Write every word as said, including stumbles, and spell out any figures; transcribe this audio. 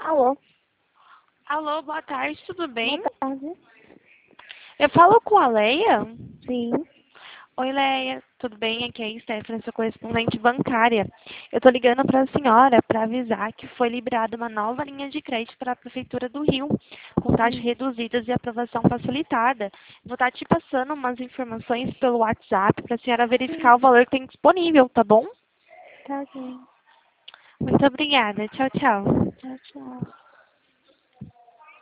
Alô, Alô, boa tarde, tudo boa bem? tarde. Eu falo com a Leia? Sim, Oi, Leia, tudo bem? Aqui é a Stephanie, sua correspondente bancária. Eu estou ligando para a senhora para avisar que foi liberada uma nova linha de crédito para a Prefeitura do Rio, com taxas sim, reduzidas e aprovação facilitada. Vou estar te passando umas informações pelo WhatsApp para a senhora sim, verificar o valor que tem disponível, tá bom? tá bem. Muito obrigada. Tchau, tchau. Tchau, tchau.